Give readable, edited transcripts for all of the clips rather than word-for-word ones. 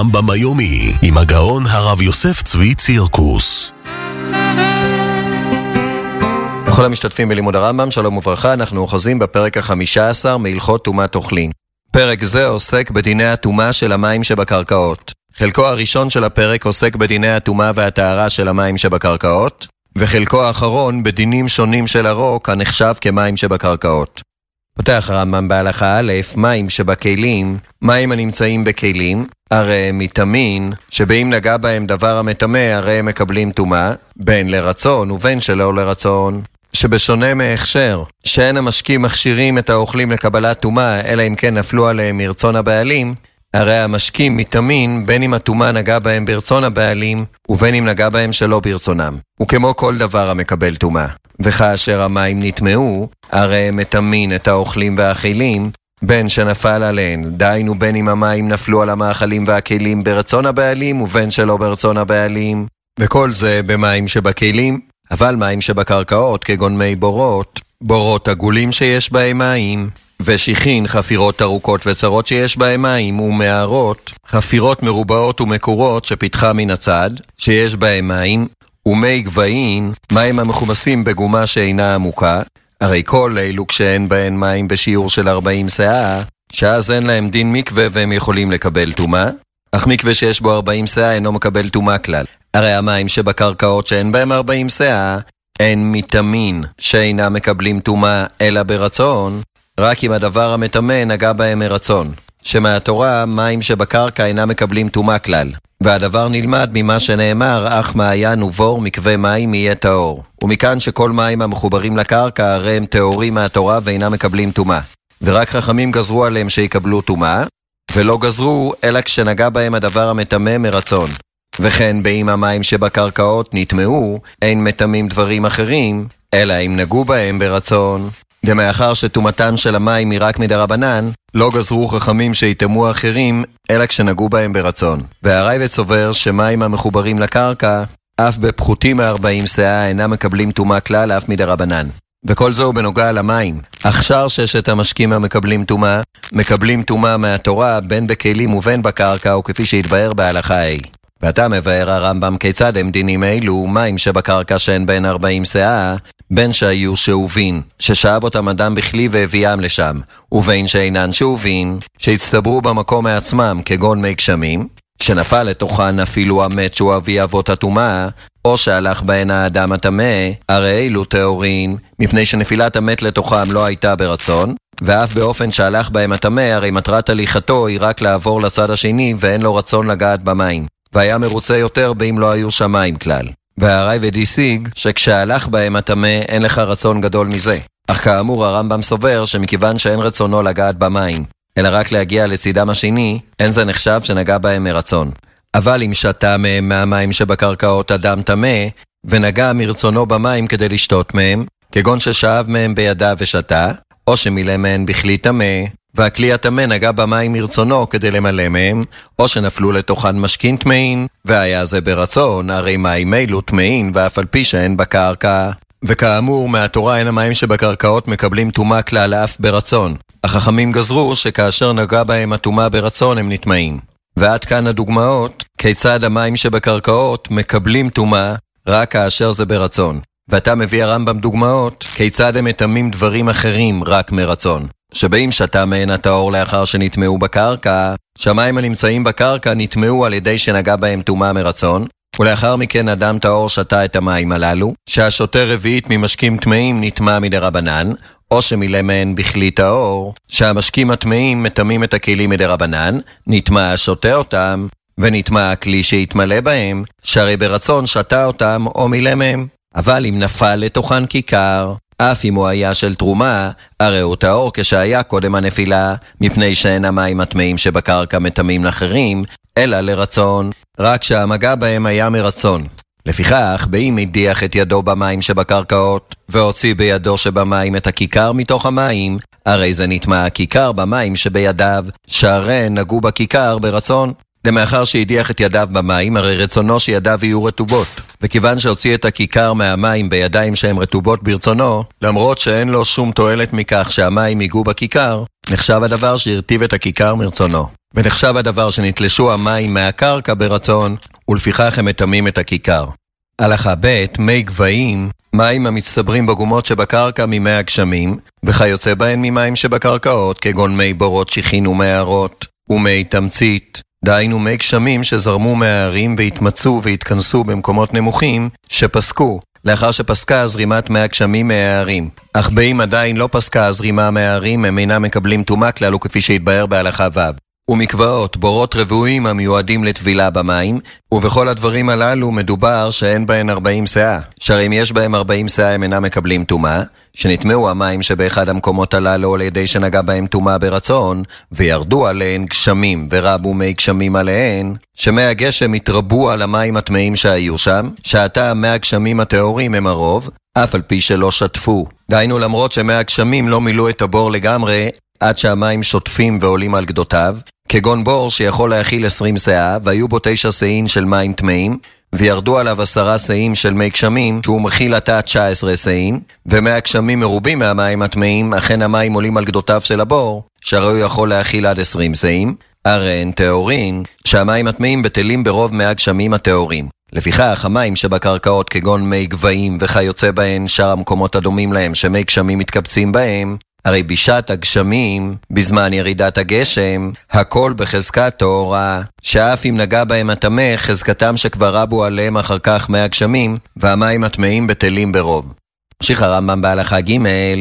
הרמב"ם היומי עם הגאון הרב יוסף צבי צירקוס. לכל המשתתפים בלימוד הרמב"ם, שלום וברכה. אנחנו אוחזים בפרק ה-15 מהלכות טומאת אוכלים. פרק זה עוסק בדיני הטומאה של המים שבקרקעות. חלקו הראשון של הפרק עוסק בדיני הטומאה והטהרה של המים שבקרקעות, וחלקו האחרון בדינים שונים של הרוק הנחשב כמים שבקרקעות. פותח הרמב"ם בהלכה א', מים שבכלים, מים הנמצאים בכלים, הרי מטמאים, שבאים נגע בהם דבר המטמא, הרי הם מקבלים טומאה, בין לרצון ובין שלא לרצון. שבשונה מהכשר, שאין המשקים מכשירים את האוכלים לקבלת טומאה, אלא אם כן נפלו עליהם מרצון הבעלים, הרי המשקים מטמאים בין אם הטומאה נגע בהם ברצון הבעלים, ובין אם נגע בהם שלא ברצונם. וכמו כל דבר המקבל טומאה. וכאשר המים נטמאו, הרי הם מטמאים את האוכלים והאכילים, בין שנפל עליהן, דהיינו בין אם המים נפלו על המאכלים והכלים ברצון הבעלים, ובין שלא ברצון הבעלים. וכל זה במים שבכלים, אבל מים שבקרקעות, כגון מי בורות, בורות עגולים שיש בהם מים, ושיחין, חפירות ארוכות וצרות שיש בהם מים, ומערות, חפירות מרובעות ומקורות שפתחה מן הצד, שיש בהם מים, ומי גבהין, מים המחומסים בגומה שאינה עמוקה, הרי כל אלו כשאין בהן מים בשיעור של 40 שאה, שאז אין להם דין מקווה והם יכולים לקבל טומאה, אך מקווה שיש בו 40 שאה אינו מקבל טומאה כלל. הרי המים שבקרקעות שאין בהם 40 שאה, אין מטמאים שאינם מקבלים טומאה אלא ברצון, רק אם הדבר המטמא נגע בהם מרצון. שמהתורה מים שבקרקע אינם מקבלים טומאה כלל. והדבר נלמד ממה שנאמר, אך מעיין ובור מקווה מים יהיה טהור. ומכאן שכל מים המחוברים לקרקע הרי הם טהורים מהתורה ואינם מקבלים טומאה. ורק חכמים גזרו עליהם שיקבלו טומאה, ולא גזרו אלא כשנגע בהם הדבר המטמא מרצון. וכן באם המים שבקרקעות נטמאו, אין מטמאים דברים אחרים, אלא אם נגעו בהם ברצון. ומאחר שטומאתם של המים היא רק מדרבנן, לא גזרו חכמים שיטמאו אחרים, אלא כשנגעו בהם ברצון. והרייבד סובר שמים המחוברים לקרקע, אף בפחותים מ-40 שאה אינם מקבלים טומאה כלל אף מדרבנן. וכל זהו בנוגע למים. אך שאר ששת המשקים המקבלים טומאה, מקבלים טומאה מהתורה בין בכלים ובין בקרקע, וכפי שהתבאר בהלכה ה'. ועתה מבאר הרמב"ם כיצד הם דינים אלו, מים שבקרקע שאין בין 40 שאה, בין שהיו שאובין, ששאב אותם אדם בכלי והביאם לשם, ובין שאינן שאובין, שהצטברו במקום מעצמם כגון מי גשמים, שנפל לתוכן אפילו המת שהוא אבי אבות הטומאה, או שהלך בהן האדם הטמא, הרי אלו טהורין, מפני שנפילת המת לתוכם לא הייתה ברצון, ואף באופן שהלך בהם הטמא, הרי מטרת הליכתו היא רק לעבור לצד השני ואין לו רצון לגעת במים. והיה מרוצה יותר באם לא היו שמיים כלל. והרייבד השיג שכשהלך בהם הטמא אין לך רצון גדול מזה. אך כאמור הרמב"ם סובר שמכיוון שאין רצונו לגעת במים, אלא רק להגיע לצידם השני, אין זה נחשב שנגע בהם מרצון. אבל אם שתה מהם מהמים שבקרקעות אדם טמא, ונגע מרצונו במים כדי לשתות מהם, כגון ששאב מהם בידיו ושתה, או שמילא מהם בכלי טמא, והכלי הטמא נגע במים מרצונו כדי למלא מהם, או שנפלו לתוכן משכין טמאים, והיה זה ברצון, הרי מים אלו טמאים, ואף על פי שאין בקרקע. וכאמור, מהתורה אין המים שבקרקעות מקבלים טומאה כלל אף ברצון. החכמים גזרו שכאשר נגע בהם הטומאה ברצון הם נטמאים. ועד כאן הדוגמאות, כיצד המים שבקרקעות מקבלים טומאה רק כאשר זה ברצון. ואתה מביא הרמב"ם דוגמאות, כיצד הם מטמאים דברים אחרים רק מרצון. שבאים שתה מהן הטהור לאחר שנטמאו בקרקע, שהמים הנמצאים בקרקע נטמאו על ידי שנגע בהם טומאה מרצון, ולאחר מכן אדם טהור שתה את המים הללו, שהשותה רביעית ממשקים טמאים נטמא מדרבנן, או שמילא מהן בכלי טהור, שהמשקים הטמאים מטמאים את הכלים מדרבנן, נטמא השותה אותם, ונטמא הכלי שהתמלא בהם, שהרי ברצון שתה אותם או מילא מהם. אבל אם נפל לתוכן כיכר, אף אם הוא היה של תרומה, הרי הוא טהור כשהיה קודם הנפילה, מפני שאין המים הטמאים שבקרקע מטמאים לאחרים, אלא לרצון, רק שהמגע בהם היה מרצון. לפיכך, באם הדיח את ידו במים שבקרקעות, והוציא בידו שבמים את הכיכר מתוך המים, הרי זה נטמא הכיכר במים שבידיו, שהרי נגעו בכיכר ברצון. למאחר שהדיח את ידיו במים, הרי רצונו שידיו יהיו רטובות. וכיוון שהוציא את הכיכר מהמים בידיים שהן רטובות ברצונו, למרות שאין לו שום תועלת מכך שהמים ייגעו בכיכר, נחשב הדבר שהרטיב את הכיכר מרצונו. ונחשב הדבר שנתלשו המים מהקרקע ברצון, ולפיכך הם מטמאים את הכיכר. הלכה ב' מי גבהים, מים המצטברים בגומות שבקרקע ממי הגשמים, וכיוצא בהן ממים שבקרקעות, כגון מי בורות שיחין ומערות, ומי תמצית, דהיינו מי גשמים שזרמו מהערים והתמצאו והתכנסו במקומות נמוכים, שפסקו, לאחר שפסקה זרימת מי הגשמים מהערים. אך באם עדיין לא פסקה הזרימה מהערים, הם אינם מקבלים טומאה כלל וכפי שהתבהר בהלכה ו'. ומקוואות, בורות רבועים המיועדים לטבילה במים, ובכל הדברים הללו מדובר שאין בהן 40 שאה, שהרי אם יש בהם 40 שאה הם אינם מקבלים טומאה, שנטמעו המים שבאחד המקומות הללו על ידי שנגע בהם טומאה ברצון, וירדו עליהן גשמים ורבו מי גשמים עליהן, שמי הגשם התרבו על המים הטמאים שהיו שם, שעתה מי הגשמים הטהורים הם הרוב, אף על פי שלא שטפו. דהיינו למרות שמי הגשמים לא מילאו את הבור לגמרי, עד שהמים שוטפים ועולים על גדותיו, כגון בור שיכול להכיל 20 שאה, והיו בו 9 שאים של מים טמאים, וירדו עליו 10 שאים של מי גשמים, שהוא מכיל עתה 19 שאים, ומי הגשמים מרובים מהמים הטמאים, אכן המים עולים על גדותיו של הבור, שהרי הוא יכול להכיל עד 20 שאים, הרי הן טהורין, שהמים הטמאים בטלים ברוב מי הגשמים הטהורים. לפיכך, המים שבקרקעות כגון מי גבהים וכיוצא בהן שאר המקומות הדומים להם שמי גשמים מתקבצים בהם, הרי בשעת הגשמים, בזמן ירידת הגשם, הכל בחזקת טהורה, שאף אם נגע בהם הטמא, חזקתם שכבר רבו עליהם אחר כך מי הגשמים, והמים הטמאים בטלים ברוב. ממשיך הרמב"ם בהלכה ג'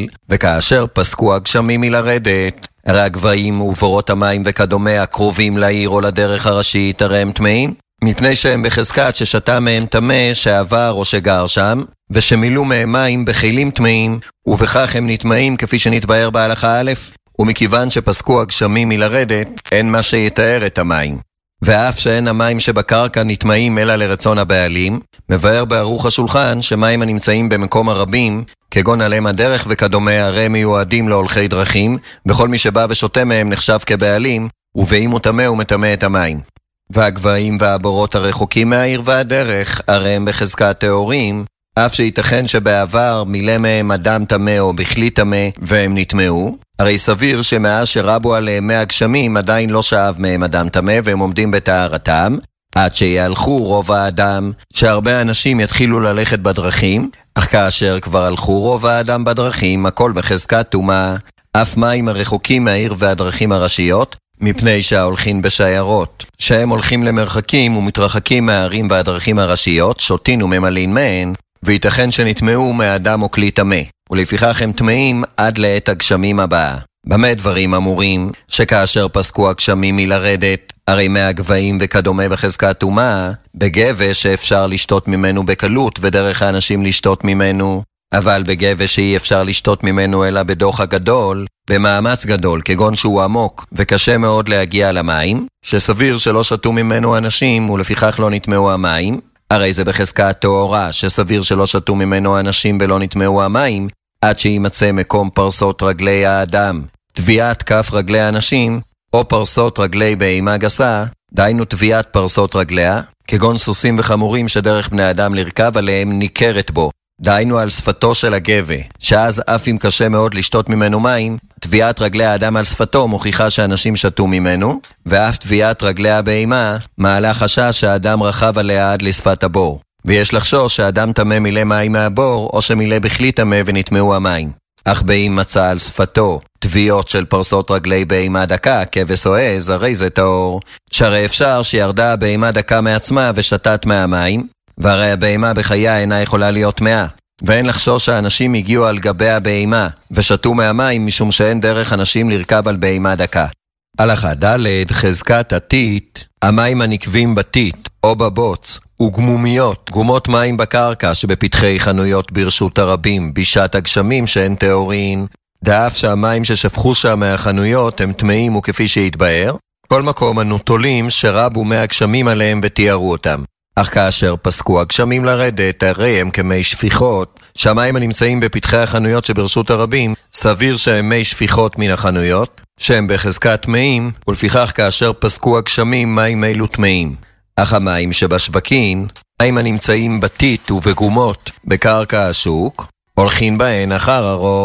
וכאשר פסקו הגשמים מלרדת, הרי הגבהים ובורות המים וכדומה הקרובים לעיר או לדרך הראשית, הרי הם טמאים, מפני שהם בחזקת ששתה מהם טמא שעבר או שגר שם, ושמילאו מהם מים בכלים טמאים, ובכך הם נטמאים כפי שנתבהר בהלכה א', ומכיוון שפסקו הגשמים מלרדת, אין מה שיתאר את המים. ואף שאין המים שבקרקע נטמאים אלא לרצון הבעלים, מבאר בערוך השולחן שמים הנמצאים במקום הרבים, כגון עליהם הדרך וכדומה, הרי מיועדים להולכי דרכים, וכל מי שבא ושותה מהם נחשב כבעלים, ובאם הוא טמא הוא מטמא את המים. והגבהים והבורות הרחוקים מהעיר והדרך, הרי הם בחזקת טהורים, אף שייתכן שבעבר מילא מהם אדם טמא או בכלי טמא והם נטמעו, הרי סביר שמאז שרבו עליהם מי הגשמים עדיין לא שאב מהם אדם טמא והם עומדים בטהרתם, עד שיהלכו רוב האדם, שהרבה אנשים יתחילו ללכת בדרכים, אך כאשר כבר הלכו רוב האדם בדרכים, הכל בחזקת טומאה, אף מים הרחוקים מהעיר והדרכים הראשיות, מפני שההולכים בשיירות, שהם הולכים למרחקים ומתרחקים מהערים והדרכים הראשיות, שותין וממלאים מהן, וייתכן שנטמעו מאדם או כלי טמא, ולפיכך הם טמאים עד לעת הגשמים הבאה. במה דברים אמורים? שכאשר פסקו הגשמים מלרדת, הרי מי הגבהים וכדומה בחזקת טומאה, בגבש שאפשר לשתות ממנו בקלות ודרך האנשים לשתות ממנו, אבל בגבש שאי אפשר לשתות ממנו אלא בדוח הגדול, במאמץ גדול, כגון שהוא עמוק וקשה מאוד להגיע למים, שסביר שלא שתו ממנו אנשים ולפיכך לא נטמעו המים, הרי זה בחזקת טהורה, שסביר שלא שתו ממנו אנשים ולא נטמעו המים, עד שימצא מקום פרסות רגלי האדם, טביעת כף רגלי האנשים, או פרסות רגלי בהמה גסה, דהיינו טביעת פרסות רגליה, כגון סוסים וחמורים שדרך בני אדם לרכב עליהם ניכרת בו, דהיינו על שפתו של הגבה, שאז אף אם קשה מאוד לשתות ממנו מים, טביעת רגלי האדם על שפתו מוכיחה שאנשים שתו ממנו, ואף טביעת רגלי הבהמה מעלה חשש שהאדם רחב עליה עד לשפת הבור. ויש לחשוש שהאדם טמא מילא מים מהבור, או שמילא בכלי טמא ונטמעו המים. אך באם מצא על שפתו טביעות של פרסות רגלי בהמה דקה, כבש או עז, הרי זה טהור, שהרי אפשר שירדה הבהמה דקה מעצמה ושתת מהמים, והרי הבהמה בחייה אינה יכולה להיות טמאה. ואין לחשוש שהאנשים הגיעו על גבי הבהמה ושתו מהמים משום שאין דרך אנשים לרכב על בהמה דקה. הלכה ד' חזקת עתית, המים הנקבים בתית או בבוץ וגמומיות, גומות מים בקרקע שבפתחי חנויות ברשות הרבים בשעת הגשמים שהן טהורין, דאף שהמים ששפכו שם מהחנויות הם טמאים וכפי שהתבהר, כל מקום אנו תולים שרבו מהגשמים עליהם ותיארו אותם. אך כאשר פסקו הגשמים לרדת, הרי הם כמי שפיכות, שהמים הנמצאים בפתחי החנויות שברשות הרבים, סביר שהם מי שפיכות מן החנויות, שהם בחזקת טמאים, ולפיכך כאשר פסקו הגשמים מים אלו טמאים. אך המים שבשווקין, מים הנמצאים בתית ובגומות בקרקע השוק, הולכים בהן אחר הרוב,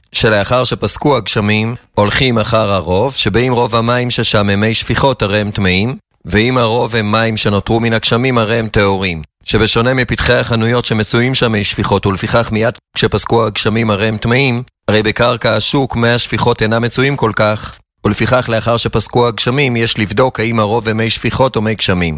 שלאחר שפסקו הגשמים, הולכים אחר הרוב, שבאים רוב המים ששם הם מי שפיכות הרי הם טמאים, ואם הרוב הם מים שנותרו מן הגשמים הרי הם טהורים. שבשונה מפתחי החנויות שמצויים שם מי שפיכות, ולפיכך מיד כשפסקו הגשמים הרי הם טמאים, הרי בקרקע השוק מי השפיכות אינם מצויים כל כך, ולפיכך לאחר שפסקו הגשמים יש לבדוק האם הרוב הם מי שפיכות או מי גשמים.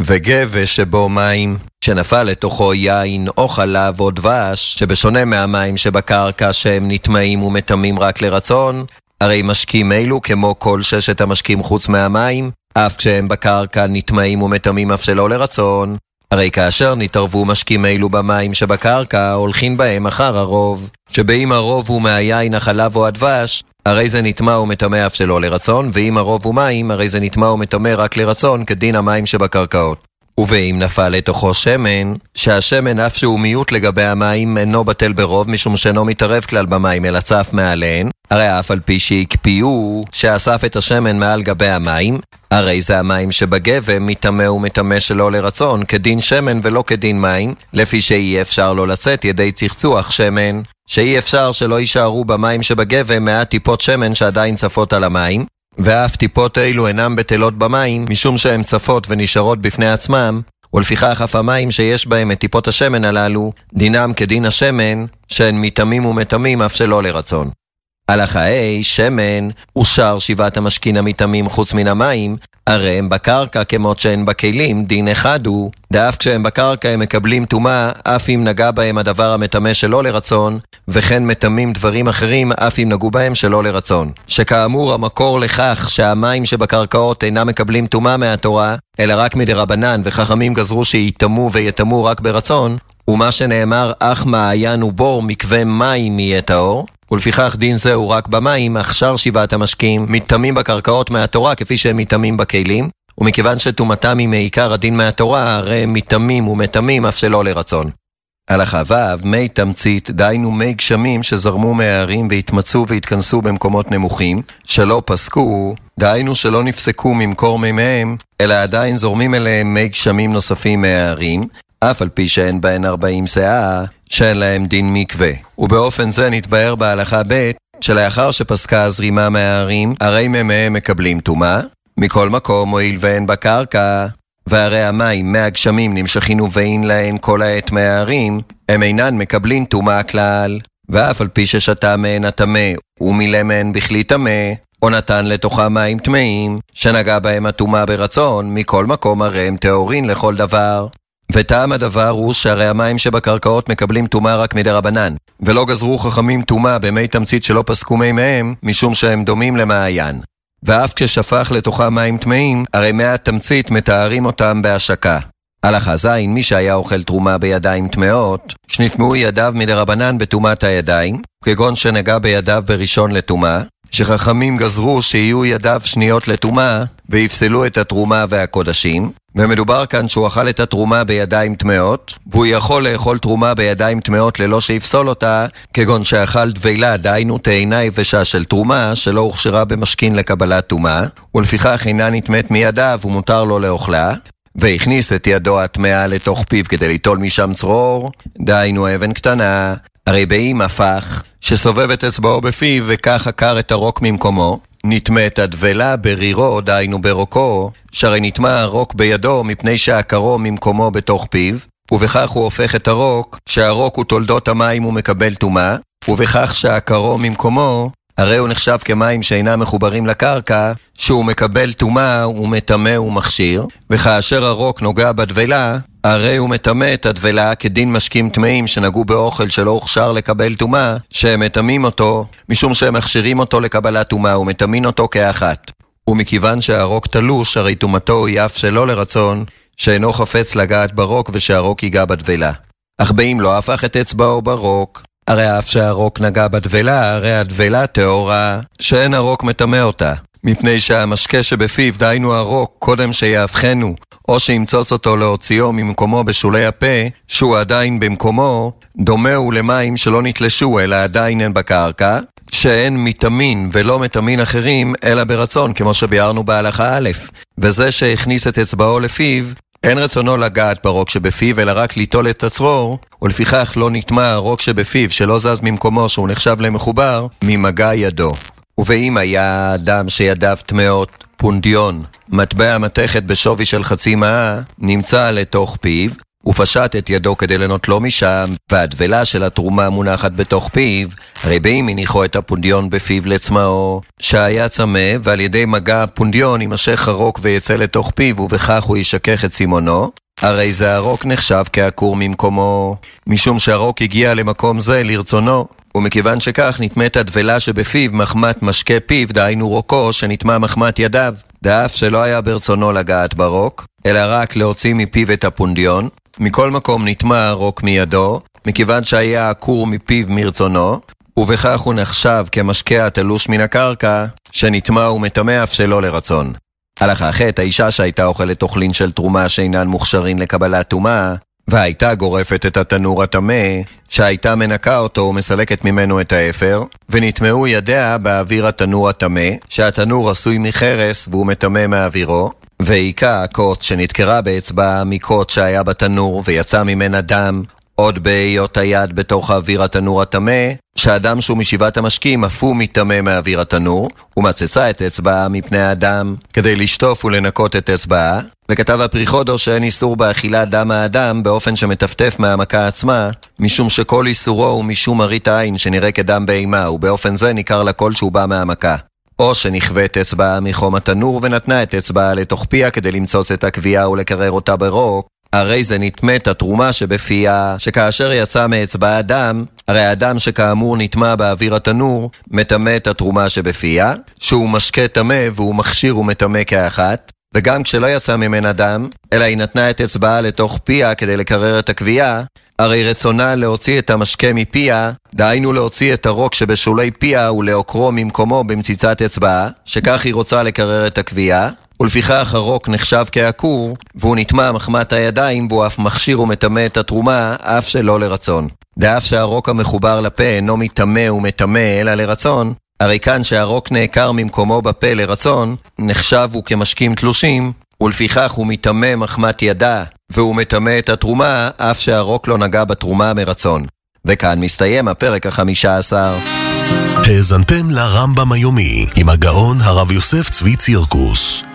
וגבש שבו מים שנפל לתוכו יין או חלב או דבש, שבשונה מהמים שבקרקע שהם נטמאים ומטמאים רק לרצון, הרי משקים אלו כמו כל ששת המשקים חוץ מהמים, אף כשהם בקרקע נטמאים ומטמאים אף שלא לרצון, הרי כאשר נתערבו משקים אלו במים שבקרקע, הולכים בהם אחר הרוב, שבאם הרוב הוא מהיין, החלב או הדבש, הרי זה נטמא ומטמא אף שלא לרצון, ואם הרוב הוא מים, הרי זה נטמא ומטמא רק לרצון, כדין המים שבקרקעות. ואם נפל לתוכו שמן, שהשמן אף שהוא מיעוט לגבי המים אינו בטל ברוב, משום שאינו מתערב כלל במים אלא צף מעליהן, הרי אף על פי שהקפיאו שאסף את השמן מעל גבי המים, הרי זה המים שבגבם מטמא ומטמא שלא לרצון, כדין שמן ולא כדין מים, לפי שאי אפשר לו לצאת ידי צחצוח שמן, שאי אפשר שלא יישארו במים שבגבם מעט טיפות שמן שעדיין צפות על המים, ואף טיפות אלו אינם בטלות במים, משום שהן צפות ונשארות בפני עצמם, ולפיכך אף המים שיש בהם את טיפות השמן הללו, דינם כדין השמן, שהן מטמאים ומטמאים אף שלא לרצון. הלכה ה' שמן ושאר שבעת המשקין המטמאים חוץ מן המים, הרי הם בקרקע כמות שהן בכלים, דין אחד הוא, דאף כשהם בקרקע הם מקבלים טומאה, אף אם נגע בהם הדבר המטמא שלא לרצון, וכן מטמאים דברים אחרים, אף אם נגעו בהם שלא לרצון. שכאמור המקור לכך שהמים שבקרקעות אינם מקבלים טומאה מהתורה, אלא רק מדרבנן, וחכמים גזרו שיתמו ויתמו רק ברצון, ומה שנאמר אך מעיין ובור מקווה מים יהיה טהור, ולפיכך דין זה הוא רק במים, אך שאר שבעת המשקים מטמאים בקרקעות מהתורה כפי שהם מטמאים בכלים, ומכיוון שטומאתם היא מעיקר הדין מהתורה, הרי הם מטמאים ומטמאים אף שלא לרצון. הלכה ו' מי תמצית, דהיינו מי גשמים שזרמו מהערים והתמצאו והתכנסו במקומות נמוכים, שלא פסקו, דהיינו שלא נפסקו ממקור מימיהם, אלא עדיין זורמים אליהם מי גשמים נוספים מהערים, אף על פי שאין בהן 40 שאה, שאין להם דין מקווה. ובאופן זה נתבהר בהלכה ב' שלאחר שפסקה הזרימה מהערים, הרי מימיהם מקבלים טומאה, מכל מקום הואיל ואין בקרקע, והרי המים מהגשמים נמשכים ובאין להן כל העת מהערים, הם אינן מקבלים טומאה כלל, ואף על פי ששתה מהן הטמא, ומילא מהן בכלי טמא, או נתן לתוכה מים טמאים, שנגע בהם הטומאה ברצון, מכל מקום הרי הם טהורין לכל דבר. וטעם הדבר הוא שהרי המים שבקרקעות מקבלים טומאה רק מדרבנן, ולא גזרו חכמים טומאה במי תמצית שלא פסקו מימיהם, משום שהם דומים למעיין. ואף כששפך לתוכה מים טמאים, הרי מי התמצית מתארים אותם בהשקה. הלכה ז' מי שהיה אוכל תרומה בידיים טמאות, שנטמאו ידיו מדרבנן בטומאת הידיים, כגון שנגע בידיו בראשון לטומאה, שחכמים גזרו שיהיו ידיו שניות לטומאה, ויפסלו את התרומה והקודשים, ומדובר כאן שהוא אכל את התרומה בידיים טמאות, והוא יכול לאכול תרומה בידיים טמאות ללא שיפסול אותה, כגון שאכל דבילה, דהיינו תאנה יבשה של תרומה, שלא הוכשרה במשכין לקבלת טומאה, ולפיכך אינה נטמאת מידיו ומותר לו לאוכלה, והכניס את ידו הטמאה לתוך פיו כדי ליטול משם צרור, דהיינו אבן קטנה, הרי באם הפך, שסובב את אצבעו בפיו וכך עקר את הרוק ממקומו, נטמאת הדבלה ברירו, דהיינו ברוקו, שהרי נטמא הרוק בידו מפני שעקרו ממקומו בתוך פיו, ובכך הוא הופך את הרוק, שהרוק הוא תולדות המים ומקבל טומאה, ובכך שעקרו ממקומו, הרי הוא נחשב כמים שאינם מחוברים לקרקע, שהוא מקבל טומאה ומטמא ומכשיר, וכאשר הרוק נוגע בדבלה, הרי הוא מטמא את הדבלה כדין משקים טמאים שנגעו באוכל שלא הוכשר לקבל טומאה, שהם מטמאים אותו, משום שהם מכשירים אותו לקבלת טומאה ומטמאים אותו כאחת. ומכיוון שהרוק תלוש, הרי טומאתו היא אף שלא לרצון, שאינו חפץ לגעת ברוק ושהרוק ייגע בדבלה. אך באם לא הפך את אצבעו ברוק, הרי אף שהרוק נגע בדבלה, הרי הדבלה טהורה, שאין הרוק מטמא אותה. מפני שהמשקה שבפיו, דהיינו הרוק, קודם שיהפכנו, או שימצוץ אותו להוציאו ממקומו בשולי הפה, שהוא עדיין במקומו, דומה הוא למים שלא נתלשו, אלא עדיין אין בקרקע, שאין מטמין ולא מטמין אחרים, אלא ברצון, כמו שביארנו בהלכה א', וזה שהכניס את אצבעו לפיו, אין רצונו לגעת ברוק שבפיו, אלא רק ליטול את הצרור, ולפיכך לא נטמע הרוק שבפיו, שלא זז ממקומו שהוא נחשב למחובר, ממגע ידו. ואם היה אדם שידיו טמאות, פונדיון, מטבע מתכת בשווי של 0.5 מאה, נמצא לתוך פיו, ופשט את ידו כדי לנוטלו משם, והדבלה של התרומה מונחת בתוך פיו, הרי באם הניחו את הפונדיון בפיו לצמאו, שהיה צמא, ועל ידי מגע הפונדיון יימשך הרוק ויצא לתוך פיו, ובכך הוא ישכך את סימונו, הרי זה הרוק נחשב כעקור ממקומו, משום שהרוק הגיע למקום זה לרצונו, ומכיוון שכך נטמאת הדבלה שבפיו מחמת משקה פיו, דהיינו רוקו שנטמע מחמת ידיו, דאף שלא היה ברצונו לגעת ברוק, אלא רק להוציא מפיו את הפונדיון. מכל מקום נטמע הרוק מידו, מכיוון שהיה עקור מפיו מרצונו, ובכך הוא נחשב כמשקה התלוש מן הקרקע, שנטמע ומטמא אף שלא לרצון. הלכה ח' האישה שהייתה אוכלת תוכלין של תרומה שאינן מוכשרין לקבלת טומאה, והייתה גורפת את התנור הטמא, שהייתה מנקה אותו ומסלקת ממנו את האפר, ונטמעו ידיה באוויר התנור הטמא, שהתנור עשוי מחרס והוא מטמא מאווירו, והיכה הקוט שנתקרה באצבע מקוט שהיה בתנור ויצא ממנה דם, עוד בהיות היד בתוך האוויר התנור הטמא, שהאדם שהוא משיבת המשקים אף הוא מטמא מאוויר התנור, ומצצה את אצבעה מפני האדם כדי לשטוף ולנקות את אצבעה, וכתב הפריחודו שאין איסור באכילת דם האדם באופן שמטפטף מהמכה עצמה, משום שכל איסורו הוא משום מרית העין שנראה כדם בהימה, ובאופן זה ניכר לכל שהוא בא מהמכה. או שנכווית אצבעה מחום התנור ונתנה את אצבעה לתוך פיה כדי למצוץ את הקביעה ולקרר אותה ברוק, הרי זה נטמאת התרומה שבפיה, שכאשר יצא מאצבע הדם, הרי האדם שכאמור נטמע באוויר התנור, מטמא את התרומה שבפיה, שהוא משקה טמא והוא מכשיר ומטמא כאחת, וגם כשלא יצא ממנה דם, אלא היא נתנה את אצבעה לתוך פיה כדי לקרר את הקביעה, הרי רצונה להוציא את המשקה מפיה, דהיינו להוציא את הרוק שבשולי פיה ולעוקרו ממקומו במציצת אצבעה, שכך היא רוצה לקרר את הקביעה, ולפיכך הרוק נחשב כעקור, והוא נטמע מחמת הידיים, והוא אף מכשיר ומטמא את התרומה, אף שלא לרצון. דאף שהרוק המחובר לפה אינו מטמא ומטמא אלא לרצון, הרי כאן שהרוק נעקר ממקומו בפה לרצון, נחשב הוא כמשקים תלושים, ולפיכך הוא מטמא מחמת ידה, והוא מטמא את התרומה, אף שהרוק לא נגע בתרומה מרצון. וכאן מסתיים הפרק ה-15. האזנתם לרמב"ם היומי עם הגאון הרב יוסף צבי צירקוס.